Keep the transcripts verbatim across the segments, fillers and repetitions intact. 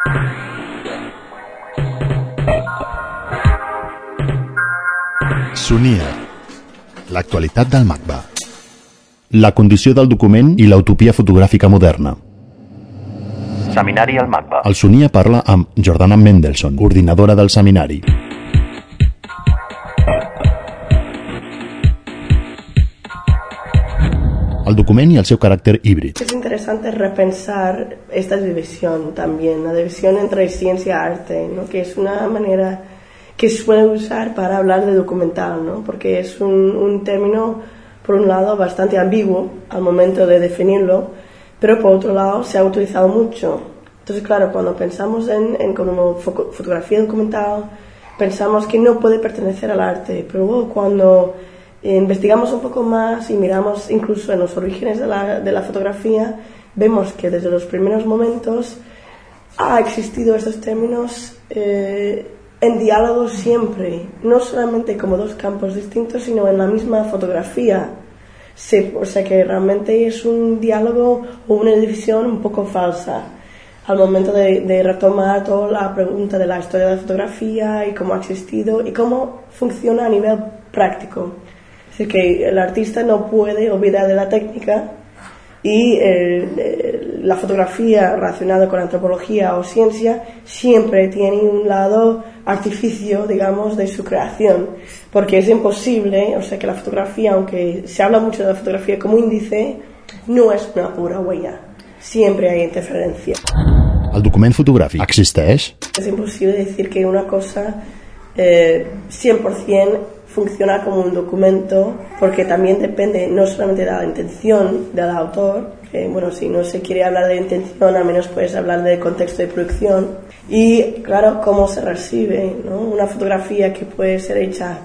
Sonia, l'actualitat del MACBA. La condició del document i la utopia fotogràfica moderna. Seminari al MACBA. El Sonia parla amb Jordana Mendelson, coordinadora del seminari. El document y el seu carácter híbrido. Es interesante repensar esta división también, la división entre ciencia y arte, ¿no? Que es una manera que suele usar para hablar de documental, ¿no? Porque es un, un término, por un lado, bastante ambiguo al momento de definirlo, pero por otro lado se ha utilizado mucho. Entonces, claro, cuando pensamos en, en como fotografía documental, pensamos que no puede pertenecer al arte, pero luego cuando investigamos un poco más y miramos incluso en los orígenes de la, de la fotografía, vemos que desde los primeros momentos ha existido estos términos eh, en diálogo siempre, no solamente como dos campos distintos, sino en la misma fotografía. Sí, o sea que realmente es un diálogo o una división un poco falsa al momento de, de retomar toda la pregunta de la historia de la fotografía y cómo ha existido y cómo funciona a nivel práctico. Es decir, que el artista no puede olvidar de la técnica y el, la fotografía relacionada con antropología o ciencia siempre tiene un lado artificio, digamos, de su creación, porque es imposible, o sea que la fotografía, aunque se habla mucho de la fotografía como índice, no es una pura huella, siempre hay interferencia. El document fotogràfic existeix? Es imposible decir que una cosa eh, cien por ciento funciona como un documento, porque también depende no solamente de la intención del autor, que bueno, si no se quiere hablar de intención, al menos puedes hablar del contexto de producción, y claro, cómo se recibe, ¿no? Una fotografía que puede ser hecha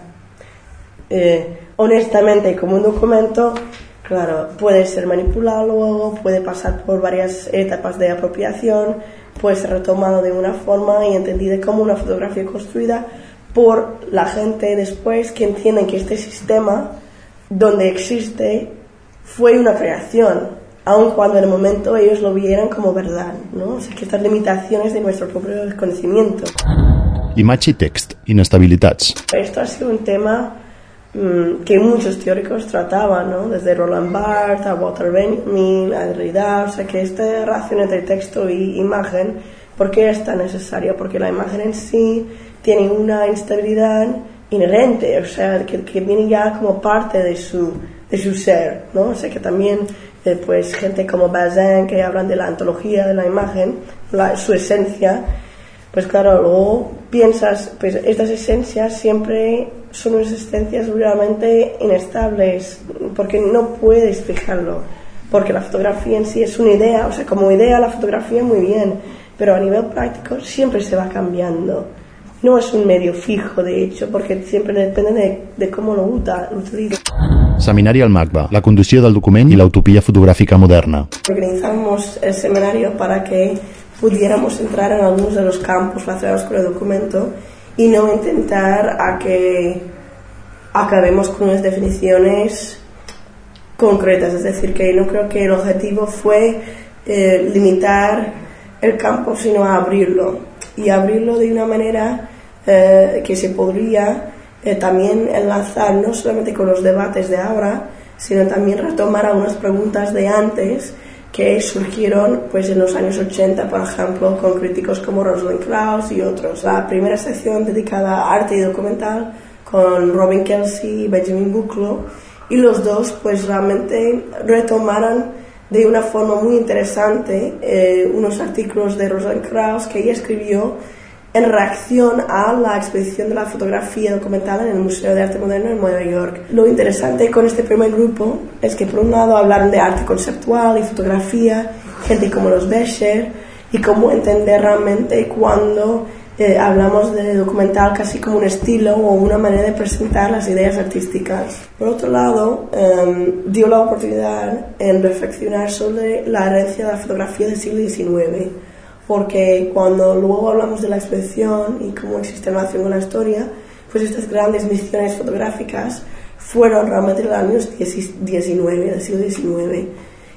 eh, honestamente como un documento, claro, puede ser manipulado luego, puede pasar por varias etapas de apropiación, puede ser retomado de una forma y entendida como una fotografía construida por la gente después que entienden que este sistema donde existe fue una creación, aun cuando en el momento ellos lo vieran como verdad, ¿no? O sea, que estas limitaciones de nuestro propio desconocimiento. Imatge i text, inestabilitats. Esto ha sido un tema mmm, que muchos teóricos trataban, ¿no? Desde Roland Barthes a Walter Benjamin, a Derrida, o sea, que esta relación entre texto y imagen, ¿por qué es tan necesaria? Porque la imagen en sí tiene una instabilidad inherente, o sea, que, que viene ya como parte de su, de su ser, ¿no? O sea, que también, eh, pues, gente como Bazin, que hablan de la ontología de la imagen, la, su esencia, pues claro, luego piensas, pues, estas esencias siempre son unas esencias realmente inestables, porque no puedes fijarlo, porque la fotografía en sí es una idea, o sea, como idea la fotografía muy bien, pero a nivel práctico siempre se va cambiando. No es un medio fijo, de hecho, porque siempre depende de, de cómo lo utiliza. Seminari al MACBA, la condició del document i la utopia fotogràfica moderna. Organizamos el seminario para que pudiéramos entrar en algunos de los campos relacionados con el documento y no intentar a que acabemos con unas definiciones concretas. Es decir, que no creo que el objetivo fue eh, limitar el campo, sino a abrirlo. Y abrirlo de una manera eh, que se podría eh, también enlazar no solamente con los debates de ahora, sino también retomar algunas preguntas de antes que surgieron pues en los años ochenta, por ejemplo, con críticos como Rosalind Krauss y otros. La primera sección dedicada a arte y documental con Robin Kelsey y Benjamin Buchloh, y los dos pues realmente retomaron de una forma muy interesante eh, unos artículos de Rosalind Krauss que ella escribió en reacción a la exposición de la fotografía documental en el Museo de Arte Moderno en Nueva York. Lo interesante con este primer grupo es que por un lado hablaron de arte conceptual y fotografía, gente como los Becher, y cómo entender realmente cuando eh, hablamos de documental casi como un estilo o una manera de presentar las ideas artísticas. Por otro lado, eh, dio la oportunidad en reflexionar sobre la herencia de la fotografía del siglo diecinueve, porque cuando luego hablamos de la exposición y cómo existe relación con la historia, pues estas grandes misiones fotográficas fueron realmente en los años diecinueve, del siglo diecinueve.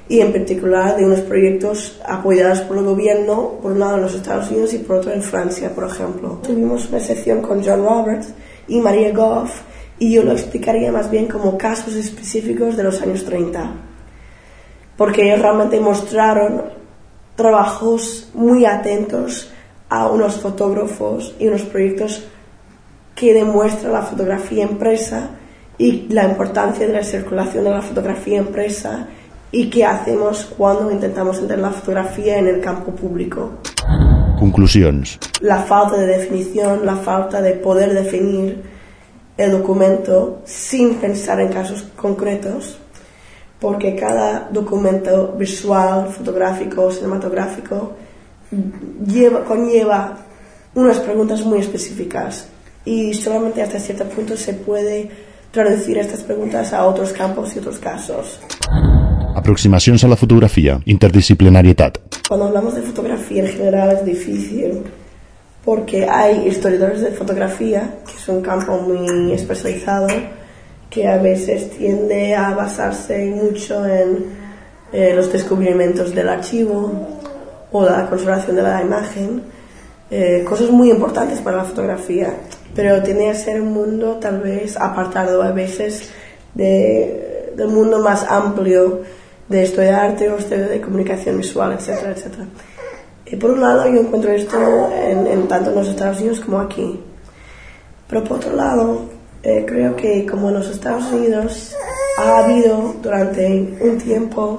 y en particular de unos proyectos apoyados por el gobierno, por un lado en los Estados Unidos y por otro en Francia, por ejemplo. Tuvimos una sección con John Roberts y Maria Goff, y yo lo explicaría más bien como casos específicos de los años treinta, porque ellos realmente mostraron trabajos muy atentos a unos fotógrafos y unos proyectos que demuestran la fotografía impresa y la importancia de la circulación de la fotografía impresa y qué hacemos cuando intentamos entender la fotografía en el campo público. Conclusions. La falta de definición, la falta de poder definir el documento sin pensar en casos concretos, porque cada documento visual, fotográfico, cinematográfico lleva, conlleva unas preguntas muy específicas y solamente hasta cierto punto se puede traducir estas preguntas a otros campos y otros casos. Aproximacions a la fotografia, interdisciplinarietat. Cuando hablamos de fotografía en general es difícil porque hay historiadores de fotografía, que es un campo muy especializado, que a veces tiende a basarse mucho en eh, los descubrimientos del archivo o la conservación de la imagen, eh, cosas muy importantes para la fotografía, pero tiende a ser un mundo tal vez apartado a veces de, del mundo más amplio de historia de arte o historia de comunicación visual, etcétera, etcétera. Y por un lado yo encuentro esto en, en tanto en los Estados Unidos como aquí, pero por otro lado eh, creo que como en los Estados Unidos ha habido durante un tiempo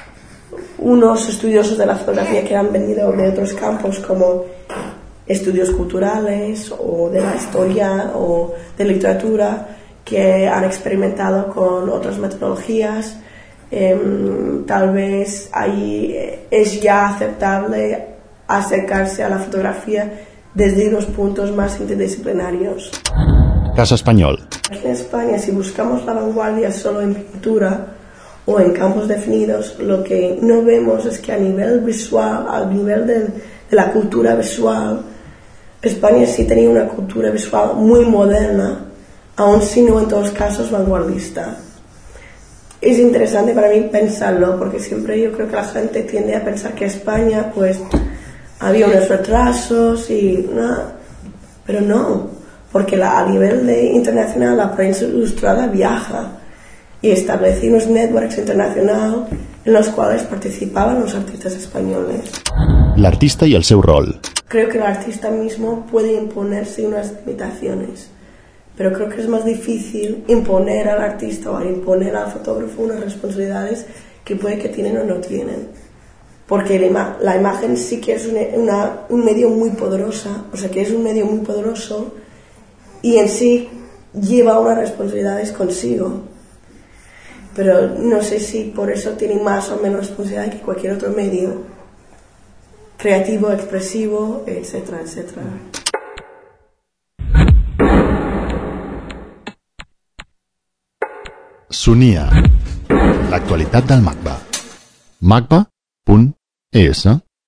unos estudiosos de la fotografía que han venido de otros campos como estudios culturales o de la historia o de literatura, que han experimentado con otras metodologías. Eh, tal vez ahí es ya aceptable acercarse a la fotografía desde unos puntos más interdisciplinarios. Cas espanyol. Aquí en España, si buscamos la vanguardia solo en pintura o en campos definidos, lo que no vemos es que a nivel visual, a nivel de, de la cultura visual, España sí tenía una cultura visual muy moderna, aun si no en todos casos vanguardista. Es interesante para mí pensarlo, porque siempre yo creo que la gente tiende a pensar que España pues había unos retrasos y nada, pero no, porque la, a nivel de internacional la prensa ilustrada viaja y establece unos networks internacionales en los cuales participaban los artistas españoles. L'artista i el seu rol. Creo que el artista mismo puede imponerse unas limitaciones, pero creo que es más difícil imponer al artista o imponer al fotógrafo unas responsabilidades que puede que tienen o no tienen, porque la, ima- la imagen sí que es una, una, un medio muy poderosa, o sea que es un medio muy poderoso y en sí lleva unas responsabilidades consigo, pero no sé si por eso tiene más o menos responsabilidad que cualquier otro medio creativo, expresivo, etcétera, etcétera. Sonia. L'actualitat del MACBA. macba punt es